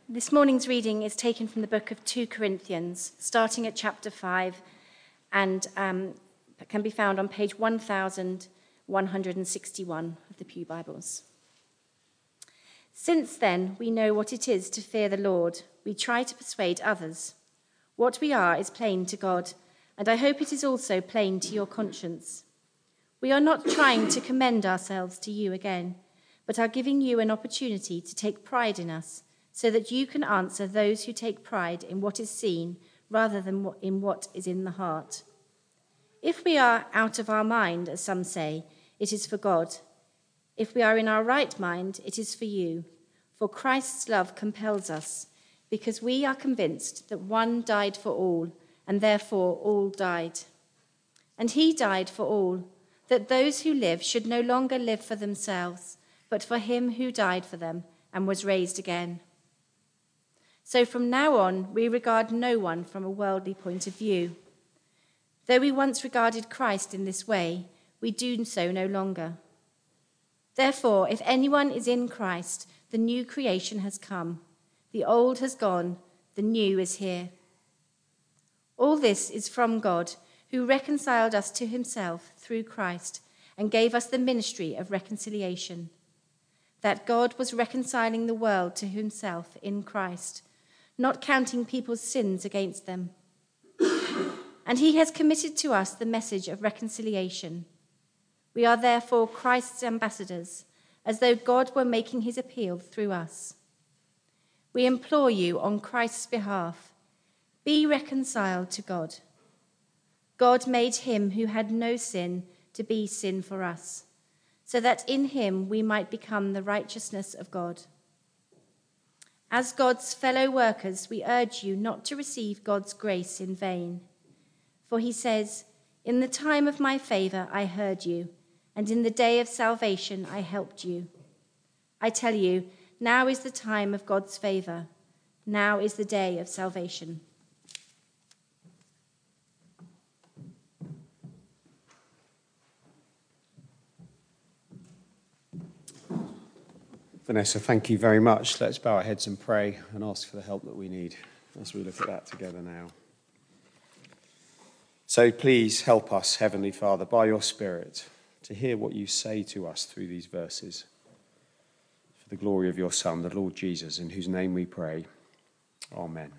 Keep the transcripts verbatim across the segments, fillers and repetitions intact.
This morning's reading is taken from the book of Second Corinthians, starting at chapter five, and um, can be found on page one thousand one hundred sixty-one of the Pew Bibles. Since then, we know what it is to fear the Lord. We try to persuade others. What we are is plain to God, and I hope it is also plain to your conscience. We are not trying to commend ourselves to you again, but are giving you an opportunity to take pride in us, so that you can answer those who take pride in what is seen rather than in what is in the heart. If we are out of our mind, as some say, it is for God. If we are in our right mind, it is for you. For Christ's love compels us, because we are convinced that one died for all, and therefore all died. And he died for all, that those who live should no longer live for themselves, but for him who died for them and was raised again. So from now on, we regard no one from a worldly point of view. Though we once regarded Christ in this way, we do so no longer. Therefore, if anyone is in Christ, the new creation has come. The old has gone, the new is here. All this is from God, who reconciled us to himself through Christ and gave us the ministry of reconciliation. That God was reconciling the world to himself in Christ, not counting people's sins against them. And he has committed to us the message of reconciliation. We are therefore Christ's ambassadors, as though God were making his appeal through us. We implore you on Christ's behalf, be reconciled to God. God made him who had no sin to be sin for us, so that in him we might become the righteousness of God. As God's fellow workers, we urge you not to receive God's grace in vain. For he says, "In the time of my favor I heard you, and in the day of salvation I helped you." I tell you, now is the time of God's favor. Now is the day of salvation. Vanessa, thank you very much. Let's bow our heads and pray and ask for the help that we need as we look at that together now. So please help us, Heavenly Father, by your Spirit, to hear what you say to us through these verses. For the glory of your Son, the Lord Jesus, in whose name we pray. Amen.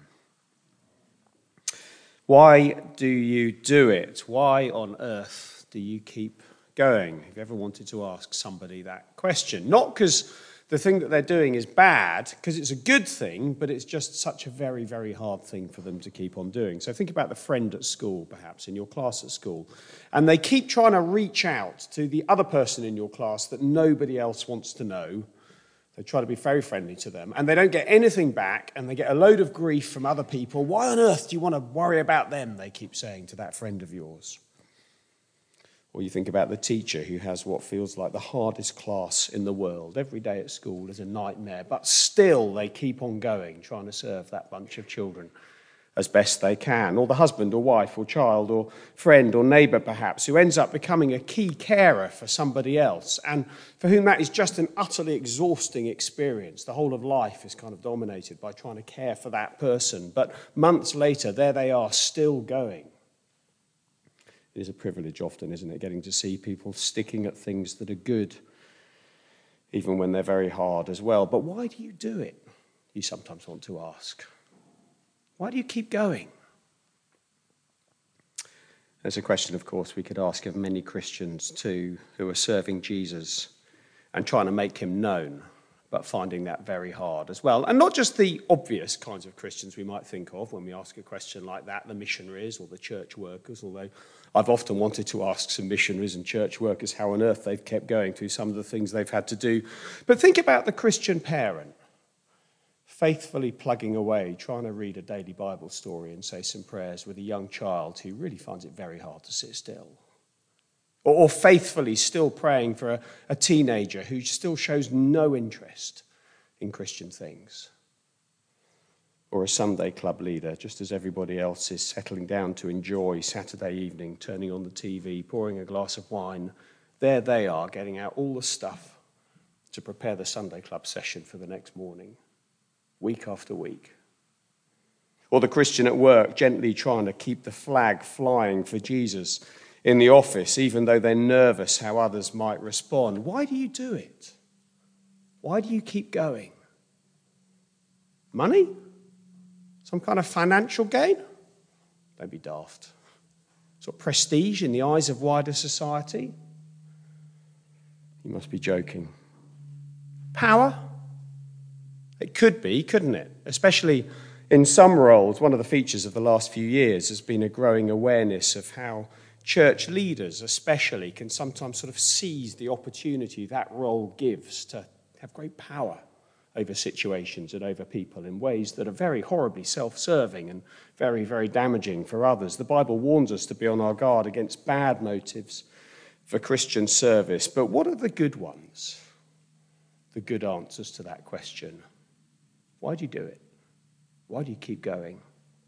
Why do you do it? Why on earth do you keep going? Have you ever wanted to ask somebody that question? Not because the thing that they're doing is bad, because it's a good thing, but it's just such a very, very hard thing for them to keep on doing. So think about the friend at school, perhaps, in your class at school, and they keep trying to reach out to the other person in your class that nobody else wants to know. They try to be very friendly to them, and they don't get anything back, and they get a load of grief from other people. Why on earth do you want to worry about them, they keep saying to that friend of yours. Or you think about the teacher who has what feels like the hardest class in the world. Every day at school is a nightmare, but still they keep on going, trying to serve that bunch of children as best they can. Or the husband or wife or child or friend or neighbour, perhaps, who ends up becoming a key carer for somebody else, and for whom that is just an utterly exhausting experience. The whole of life is kind of dominated by trying to care for that person. But months later, there they are, still going. It is a privilege often, isn't it, getting to see people sticking at things that are good, even when they're very hard as well. But why do you do it? You sometimes want to ask. Why do you keep going? There's a question, of course, we could ask of many Christians too, who are serving Jesus and trying to make him known, but finding that very hard as well. And not just the obvious kinds of Christians we might think of when we ask a question like that, the missionaries or the church workers, although I've often wanted to ask some missionaries and church workers how on earth they've kept going through some of the things they've had to do. But think about the Christian parent, faithfully plugging away, trying to read a daily Bible story and say some prayers with a young child who really finds it very hard to sit still. Or, or faithfully still praying for a, a teenager who still shows no interest in Christian things. Or a Sunday club leader, just as everybody else is settling down to enjoy Saturday evening, turning on the T V, pouring a glass of wine, there they are, getting out all the stuff to prepare the Sunday club session for the next morning. week after week. Or the Christian at work gently trying to keep the flag flying for Jesus in the office, even though they're nervous how others might respond. Why do you do it? Why do you keep going? Money? Some kind of financial gain? Don't be daft. Sort of prestige in the eyes of wider society? You must be joking. Power? It could be, couldn't it? Especially in some roles. One of the features of the last few years has been a growing awareness of how church leaders especially can sometimes sort of seize the opportunity that role gives to have great power over situations and over people in ways that are very horribly self-serving and very, very damaging for others. The Bible warns us to be on our guard against bad motives for Christian service. But what are the good ones? The good answers to that question. Why do you do it? Why do you keep going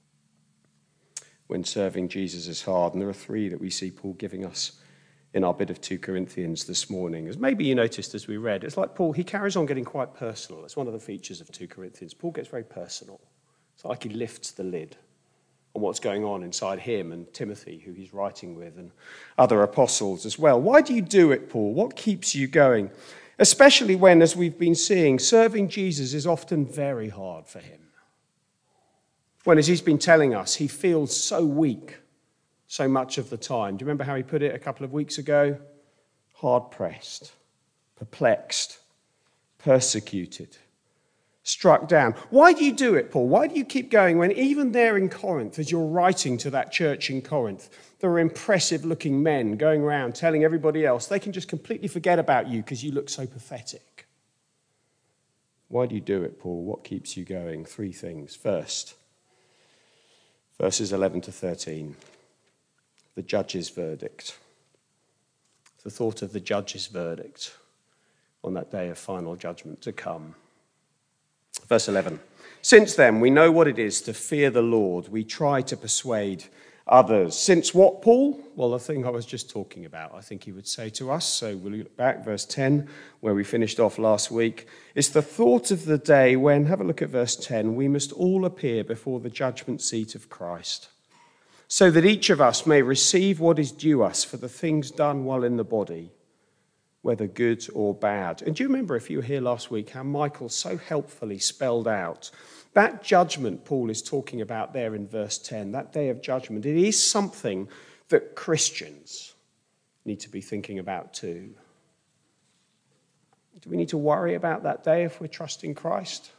when serving Jesus is hard? And there are three that we see Paul giving us in our bit of Second Corinthians this morning. As maybe you noticed as we read, it's like Paul, he carries on getting quite personal. It's one of the features of Second Corinthians. Paul gets very personal. It's like he lifts the lid on what's going on inside him and Timothy, who he's writing with, and other apostles as well. Why do you do it, Paul? What keeps you going? Especially when, as we've been seeing, serving Jesus is often very hard for him. When, as he's been telling us, he feels so weak so much of the time. Do you remember how he put it a couple of weeks ago? Hard-pressed, perplexed, persecuted, struck down. Why do you do it, Paul? Why do you keep going when even there in Corinth, as you're writing to that church in Corinth, there are impressive-looking men going around telling everybody else they can just completely forget about you because you look so pathetic? Why do you do it, Paul? What keeps you going? Three things. First, verses eleven to thirteen. The judge's verdict. The thought of the judge's verdict on that day of final judgment to come. Verse eleven. Since then, we know what it is to fear the Lord. We try to persuade others. Since what, Paul? Well, the thing I was just talking about, I think he would say to us. So we'll look back, verse ten, where we finished off last week. It's the thought of the day when, have a look at verse ten, we must all appear before the judgment seat of Christ, so that each of us may receive what is due us for the things done while in the body, whether good or bad. And do you remember, if you were here last week, how Michael so helpfully spelled out that judgment Paul is talking about there in verse ten, that day of judgment? It is something that Christians need to be thinking about too. Do we need to worry about that day if we're trusting Christ?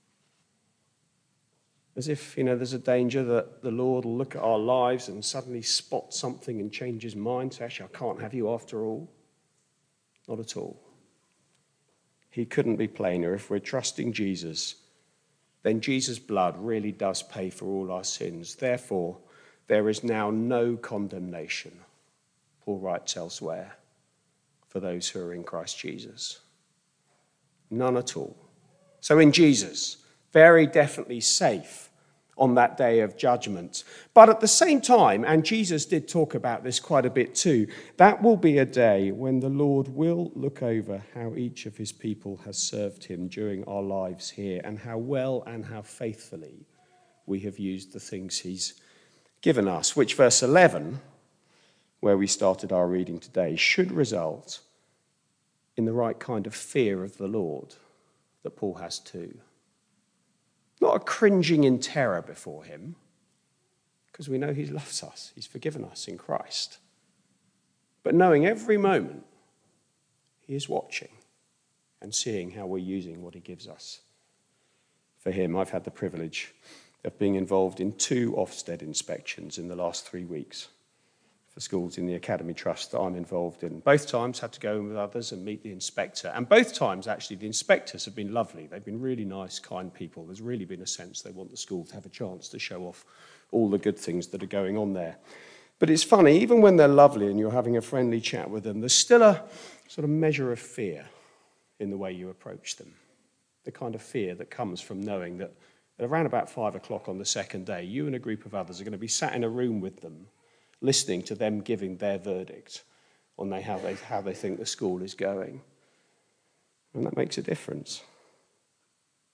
As if, you know, there's a danger that the Lord will look at our lives and suddenly spot something and change his mind, say, actually, I can't have you after all. Not at all. He couldn't be plainer. If we're trusting Jesus, then Jesus' blood really does pay for all our sins. Therefore, there is now no condemnation, Paul writes elsewhere, for those who are in Christ Jesus. None at all. So in Jesus, very definitely safe on that day of judgment. But at the same time, and Jesus did talk about this quite a bit too, that will be a day when the Lord will look over how each of his people has served him during our lives here and how well and how faithfully we have used the things he's given us, which verse eleven, where we started our reading today, should result in the right kind of fear of the Lord that Paul has too. Not a cringing in terror before him, because we know he loves us, he's forgiven us in Christ. But knowing every moment he is watching and seeing how we're using what he gives us for him. I've had the privilege of being involved in two Ofsted inspections in the last three weeks for schools in the Academy Trust that I'm involved in. Both times had to go in with others and meet the inspector. And both times, actually, the inspectors have been lovely. They've been really nice, kind people. There's really been a sense they want the school to have a chance to show off all the good things that are going on there. But it's funny, even when they're lovely and you're having a friendly chat with them, there's still a sort of measure of fear in the way you approach them. The kind of fear that comes from knowing that at around about five o'clock on the second day, you and a group of others are going to be sat in a room with them, listening to them giving their verdict on they, how, they, how they think the school is going. And that makes a difference.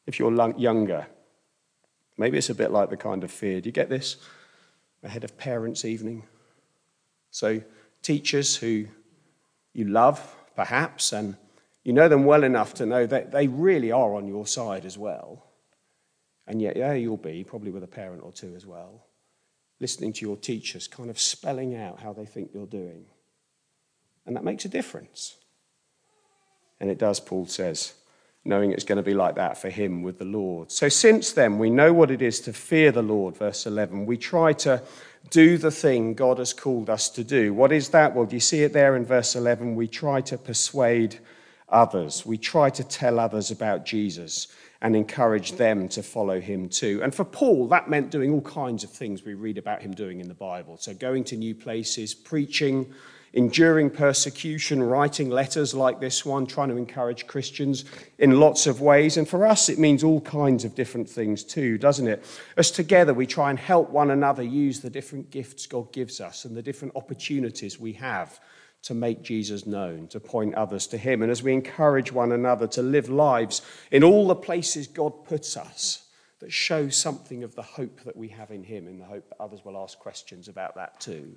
If you're younger, maybe it's a bit like the kind of fear. Do you get this? Ahead of parents' evening. So teachers who you love, perhaps, and you know them well enough to know that they really are on your side as well. And yet there you'll be, probably with a parent or two as well, listening to your teachers kind of spelling out how they think you're doing. And that makes a difference. And it does, Paul says, knowing it's going to be like that for him with the Lord. So since then, we know what it is to fear the Lord, verse eleven. We try to do the thing God has called us to do. What is that? Well, do you see it there in verse eleven? We try to persuade others. We try to tell others about Jesus and encourage them to follow him too. And for Paul, that meant doing all kinds of things we read about him doing in the Bible. So going to new places, preaching, enduring persecution, writing letters like this one, trying to encourage Christians in lots of ways. And for us, it means all kinds of different things too, doesn't it? As together, we try and help one another use the different gifts God gives us and the different opportunities we have to make Jesus known, to point others to him. And as we encourage one another to live lives in all the places God puts us that show something of the hope that we have in him, in the hope that others will ask questions about that too.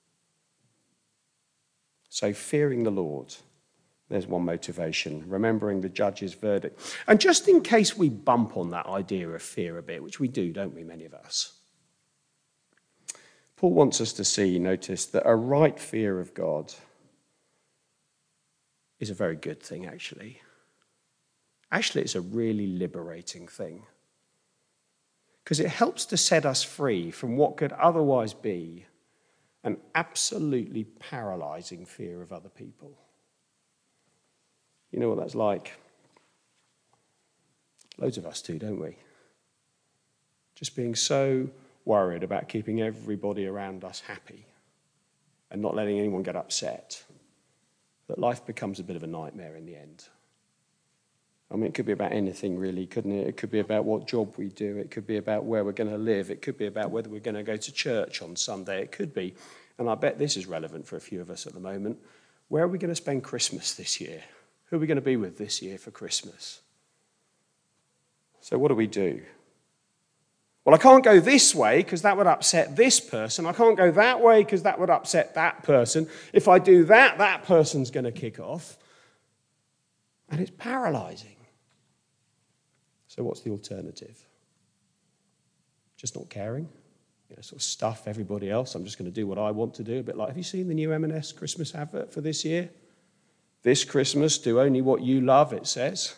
So fearing the Lord, there's one motivation, remembering the judge's verdict. And just in case we bump on that idea of fear a bit, which we do, don't we, many of us, Paul wants us to see, notice, that a right fear of God is a very good thing, actually. Actually, it's a really liberating thing. Because it helps to set us free from what could otherwise be an absolutely paralyzing fear of other people. You know what that's like? Loads of us do, don't we? Just being so worried about keeping everybody around us happy and not letting anyone get upset that life becomes a bit of a nightmare in the end. I mean, it could be about anything really, couldn't it? It could be about what job we do. It could be about where we're going to live. It could be about whether we're going to go to church on Sunday. It could be, and I bet this is relevant for a few of us at the moment, where are we going to spend Christmas this year? Who are we going to be with this year for Christmas? So what do we do? Well, I can't go this way because that would upset this person. I can't go that way because that would upset that person. If I do that, that person's going to kick off. And it's paralyzing. So what's the alternative? Just not caring? You know, sort of stuff everybody else. I'm just going to do what I want to do. A bit like, have you seen the new M and S Christmas advert for this year? This Christmas, do only what you love, it says.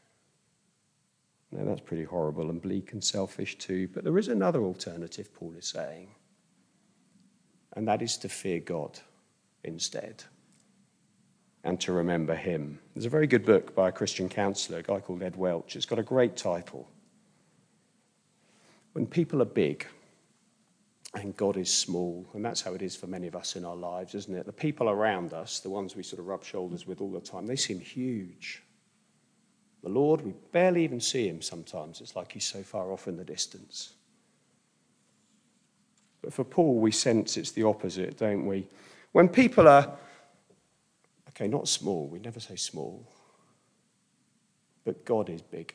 No, that's pretty horrible and bleak and selfish too. But there is another alternative, Paul is saying. And that is to fear God instead. And to remember him. There's a very good book by a Christian counsellor, a guy called Ed Welch. It's got a great title. When people are big and God is small, and that's how it is for many of us in our lives, isn't it? The people around us, the ones we sort of rub shoulders with all the time, they seem huge. The Lord, we barely even see him sometimes. It's like he's so far off in the distance. But for Paul, we sense it's the opposite, don't we? When people are, okay, not small, we never say small, but God is bigger.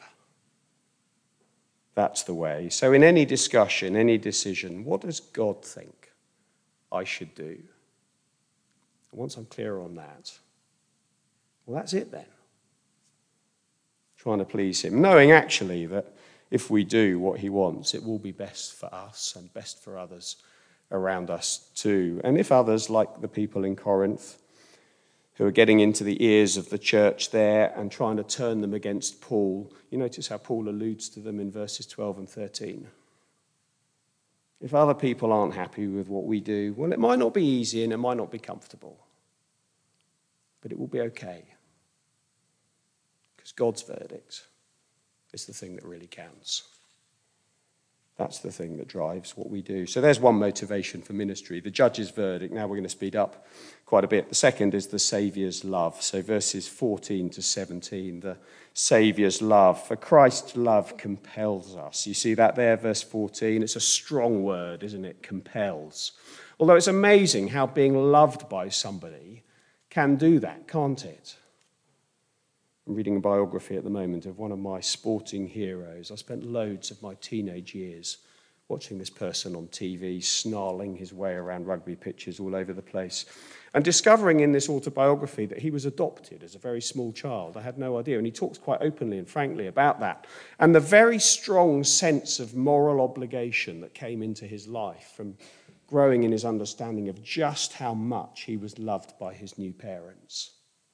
That's the way. So in any discussion, any decision, what does God think I should do? And once I'm clear on that, well, that's it then. Trying to please him, knowing actually that if we do what he wants, it will be best for us and best for others around us too. And if others, like the people in Corinth, who are getting into the ears of the church there and trying to turn them against Paul, you notice how Paul alludes to them in verses twelve and thirteen. If other people aren't happy with what we do, well, it might not be easy and it might not be comfortable, but it will be okay. Because God's verdict is the thing that really counts. That's the thing that drives what we do. So there's one motivation for ministry, the judge's verdict. Now we're going to speed up quite a bit. The second is the Saviour's love. So verses fourteen to seventeen, the Saviour's love. For Christ's love compels us. You see that there, verse fourteen? It's a strong word, isn't it? Compels. Although it's amazing how being loved by somebody can do that, can't it? I'm reading a biography at the moment of one of my sporting heroes. I spent loads of my teenage years watching this person on T V, snarling his way around rugby pitches all over the place, and discovering in this autobiography that he was adopted as a very small child. I had no idea, and he talks quite openly and frankly about that, and the very strong sense of moral obligation that came into his life from growing in his understanding of just how much he was loved by his new parents.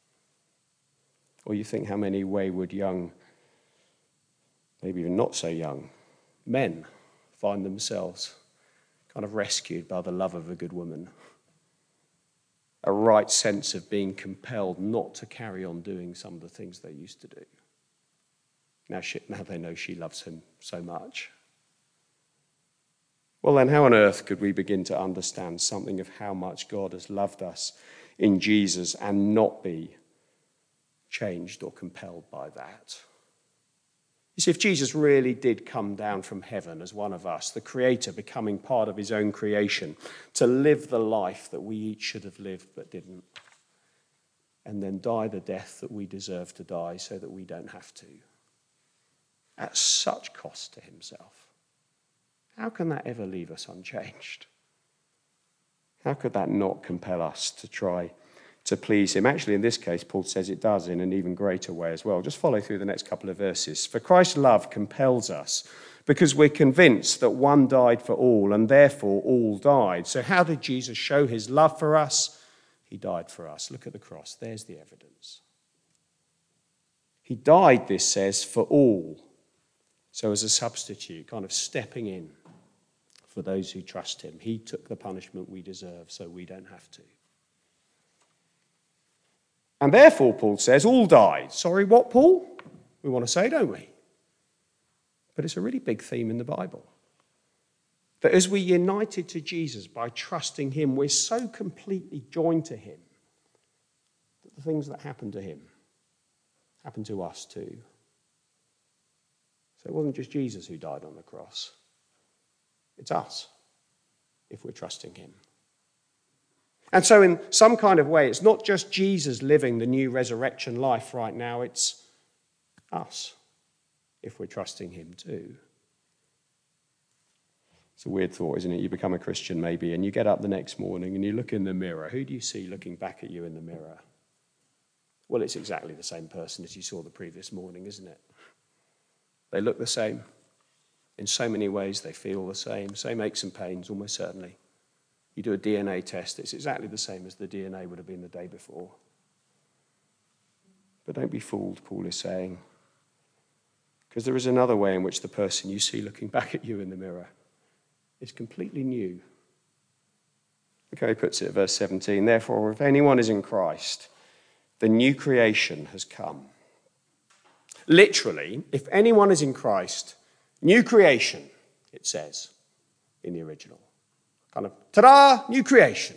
Or you think how many wayward young, maybe even not so young, men find themselves kind of rescued by the love of a good woman. A right sense of being compelled not to carry on doing some of the things they used to do. Now, she, now they know she loves him so much. Well, then how on earth could we begin to understand something of how much God has loved us in Jesus and not be changed or compelled by that? You see, if Jesus really did come down from heaven as one of us, the Creator becoming part of his own creation, to live the life that we each should have lived but didn't, and then die the death that we deserve to die so that we don't have to, at such cost to himself, how can that ever leave us unchanged? How could that not compel us to try to please him? Actually, in this case, Paul says it does in an even greater way as well. Just follow through the next couple of verses. For Christ's love compels us because we're convinced that one died for all and therefore all died. So how did Jesus show his love for us? He died for us. Look at the cross. There's the evidence. He died, this says, for all. So as a substitute, kind of stepping in for those who trust him. He took the punishment we deserve so we don't have to. And therefore, Paul says, all died. Sorry, what, Paul? We want to say, don't we? But it's a really big theme in the Bible. That as we're united to Jesus by trusting him, we're so completely joined to him that the things that happen to him happen to us too. So it wasn't just Jesus who died on the cross. It's us, if we're trusting him. And so in some kind of way, it's not just Jesus living the new resurrection life right now, it's us, if we're trusting him too. It's a weird thought, isn't it? You become a Christian maybe, and you get up the next morning and you look in the mirror. Who do you see looking back at you in the mirror? Well, it's exactly the same person as you saw the previous morning, isn't it? They look the same. In so many ways, they feel the same. Same aches and pains, almost certainly. You do a D N A test, it's exactly the same as the D N A would have been the day before. But don't be fooled, Paul is saying, because there is another way in which the person you see looking back at you in the mirror is completely new. Look how he puts it, verse seventeen. Therefore, if anyone is in Christ, the new creation has come. Literally, if anyone is in Christ, new creation, it says in the original. Kind of, ta-da, new creation.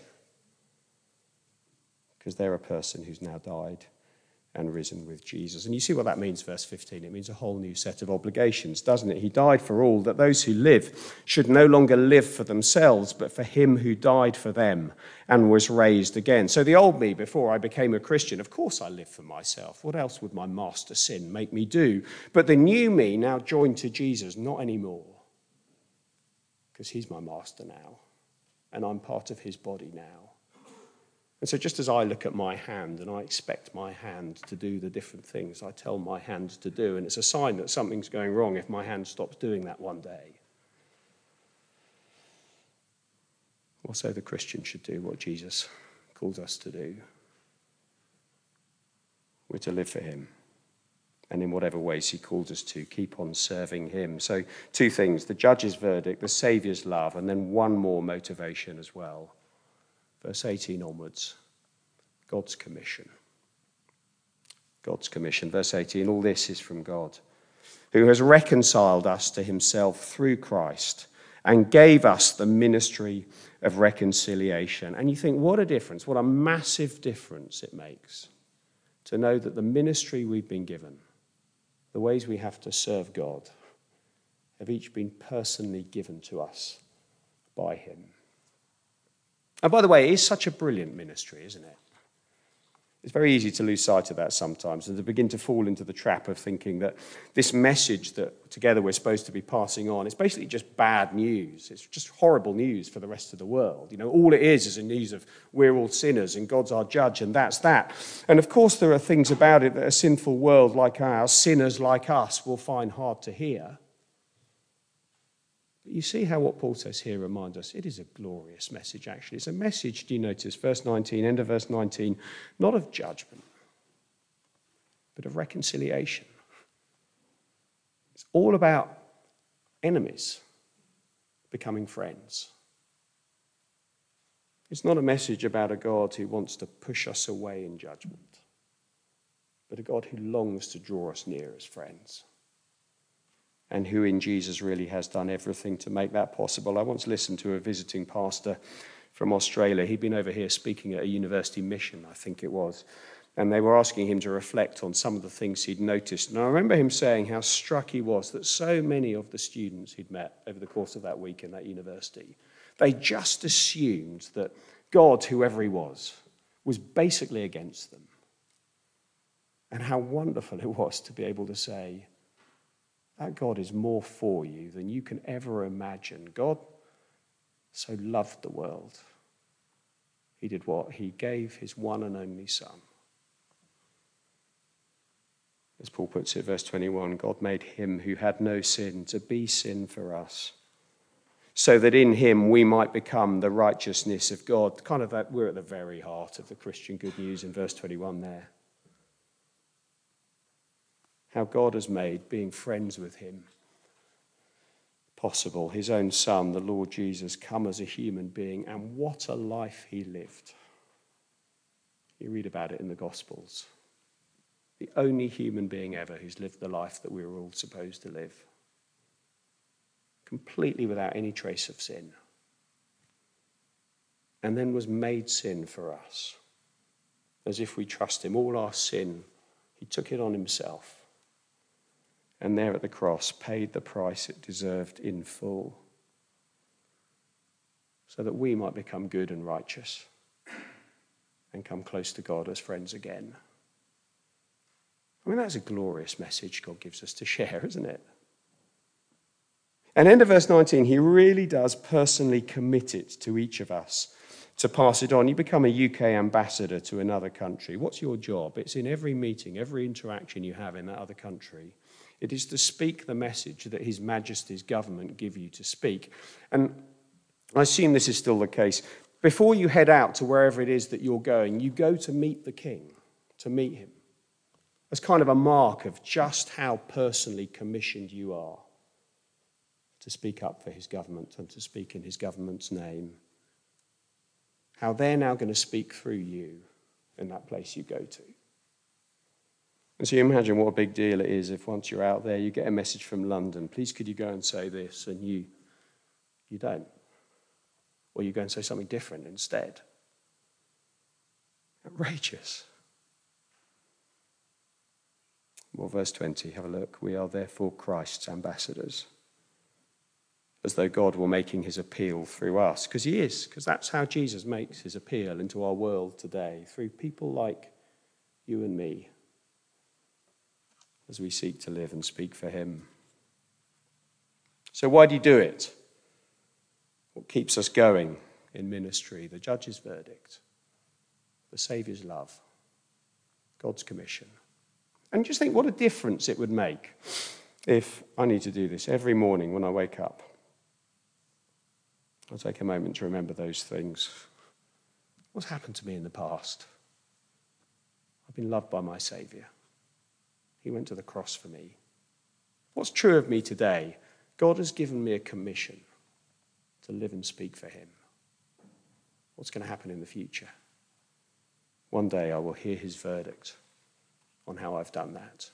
Because they're a person who's now died and risen with Jesus. And you see what that means, verse fifteen. It means a whole new set of obligations, doesn't it? He died for all, that those who live should no longer live for themselves, but for him who died for them and was raised again. So the old me, before I became a Christian, of course I lived for myself. What else would my master sin make me do? But the new me, now joined to Jesus, not anymore. Because he's my master now. And I'm part of his body now. And so just as I look at my hand and I expect my hand to do the different things I tell my hand to do, and it's a sign that something's going wrong if my hand stops doing that one day. Well, so the Christian should do what Jesus calls us to do. We're to live for him. And in whatever ways he calls us to, keep on serving him. So two things, the judge's verdict, the Saviour's love, and then one more motivation as well. Verse eighteen onwards, God's commission. God's commission. Verse eighteen, all this is from God, who has reconciled us to himself through Christ and gave us the ministry of reconciliation. And you think, what a difference, what a massive difference it makes to know that the ministry we've been given, the ways we have to serve God, have each been personally given to us by him. And by the way, it is such a brilliant ministry, isn't it? It's very easy to lose sight of that sometimes and to begin to fall into the trap of thinking that this message that together we're supposed to be passing on is basically just bad news. It's just horrible news for the rest of the world. You know, all it is is a news of we're all sinners and God's our judge and that's that. And of course there are things about it that a sinful world like ours, sinners like us, will find hard to hear. But you see how what Paul says here reminds us, it is a glorious message actually. It's a message, do you notice, verse nineteen, end of verse nineteen, not of judgment, but of reconciliation. It's all about enemies becoming friends. It's not a message about a God who wants to push us away in judgment, but a God who longs to draw us near as friends, and who in Jesus really has done everything to make that possible. I once listened to a visiting pastor from Australia. He'd been over here speaking at a university mission, I think it was, and they were asking him to reflect on some of the things he'd noticed. And I remember him saying how struck he was that so many of the students he'd met over the course of that week in that university, they just assumed that God, whoever he was, was basically against them. And how wonderful it was to be able to say, that God is more for you than you can ever imagine. God so loved the world. He did what? He gave his one and only Son. As Paul puts it, verse twenty-one, God made him who had no sin to be sin for us, so that in him we might become the righteousness of God. Kind of that, we're at the very heart of the Christian good news in verse twenty-one there. How God has made being friends with him possible. His own Son, the Lord Jesus, come as a human being, and what a life he lived. You read about it in the Gospels. The only human being ever who's lived the life that we were all supposed to live. Completely without any trace of sin. And then was made sin for us. As if we trust him. All our sin, he took it on himself. And there at the cross, paid the price it deserved in full, so that we might become good and righteous and come close to God as friends again. I mean, that's a glorious message God gives us to share, isn't it? And end of verse nineteen, he really does personally commit it to each of us to pass it on. You become a U K ambassador to another country. What's your job? It's in every meeting, every interaction you have in that other country. It is to speak the message that His Majesty's government give you to speak. And I assume this is still the case. Before you head out to wherever it is that you're going, you go to meet the King, to meet him. As kind of a mark of just how personally commissioned you are to speak up for his government and to speak in his government's name. How they're now going to speak through you in that place you go to. And so you imagine what a big deal it is if once you're out there, you get a message from London, please could you go and say this, and you, you don't. Or you go and say something different instead. Outrageous. Well, verse twenty, have a look. We are therefore Christ's ambassadors, as though God were making his appeal through us. Because he is, because that's how Jesus makes his appeal into our world today, through people like you and me, as we seek to live and speak for him. So why do you do it? What keeps us going in ministry? The judge's verdict, the Saviour's love, God's commission. And just think what a difference it would make if I need to do this every morning when I wake up. I'll take a moment to remember those things. What's happened to me in the past? I've been loved by my Saviour. He went to the cross for me. What's true of me today? God has given me a commission to live and speak for him. What's going to happen in the future? One day I will hear his verdict on how I've done that.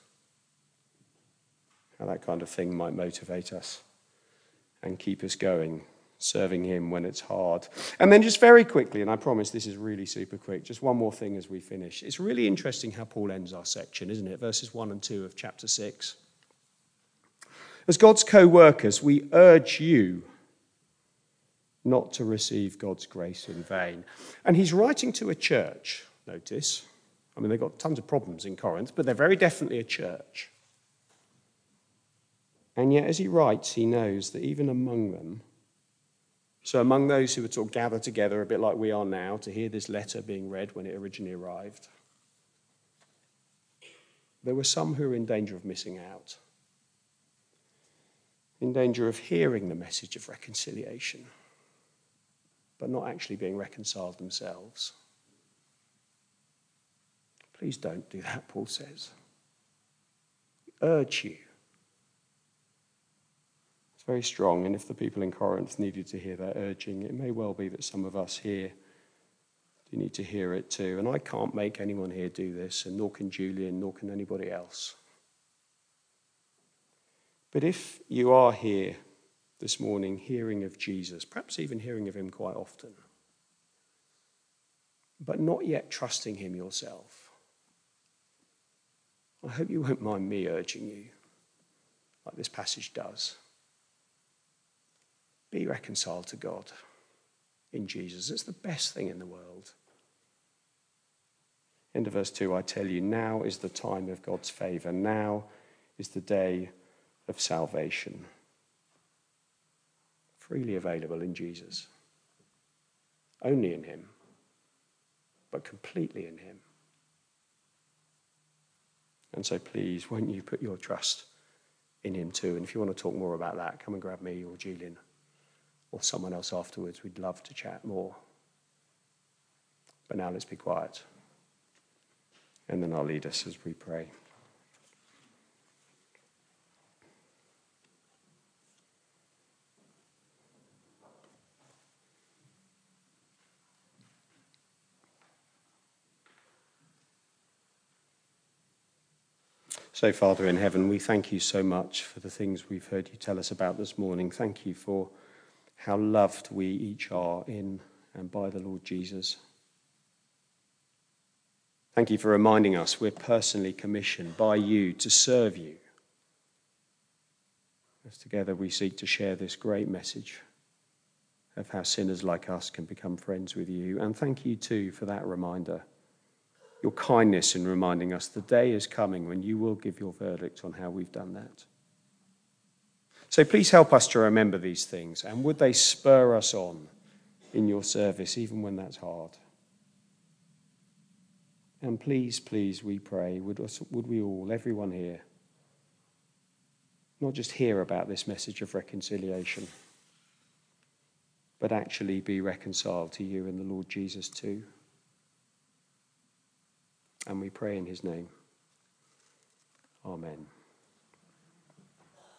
How that kind of thing might motivate us and keep us going, serving him when it's hard. And then just very quickly, and I promise this is really super quick, just one more thing as we finish. It's really interesting how Paul ends our section, isn't it? Verses one and two of chapter six. As God's co-workers, we urge you not to receive God's grace in vain. And he's writing to a church, notice. I mean, they've got tons of problems in Corinth, but they're very definitely a church. And yet, as he writes, he knows that even among them, so among those who were sort of gathered together, a bit like we are now, to hear this letter being read when it originally arrived, there were some who were in danger of missing out, in danger of hearing the message of reconciliation, but not actually being reconciled themselves. Please don't do that, Paul says. I urge you. It's very strong, and if the people in Corinth needed to hear that urging, it may well be that some of us here do need to hear it too. And I can't make anyone here do this, and nor can Julian, nor can anybody else. But if you are here this morning hearing of Jesus, perhaps even hearing of him quite often, but not yet trusting him yourself, I hope you won't mind me urging you, like this passage does. Be reconciled to God in Jesus. It's the best thing in the world. End of verse two, I tell you, now is the time of God's favour. Now is the day of salvation. Freely available in Jesus. Only in him, but completely in him. And so please, won't you put your trust in him too? And if you want to talk more about that, come and grab me or Julian or someone else afterwards. We'd love to chat more. But now let's be quiet. And then I'll lead us as we pray. So, Father in heaven, we thank you so much for the things we've heard you tell us about this morning. Thank you for how loved we each are in and by the Lord Jesus. Thank you for reminding us we're personally commissioned by you to serve you, as together we seek to share this great message of how sinners like us can become friends with you. And thank you too for that reminder, your kindness in reminding us the day is coming when you will give your verdict on how we've done that. So please help us to remember these things, and would they spur us on in your service, even when that's hard. And please, please, we pray, would, us, would we all, everyone here, not just hear about this message of reconciliation, but actually be reconciled to you and the Lord Jesus too. And we pray in his name. Amen.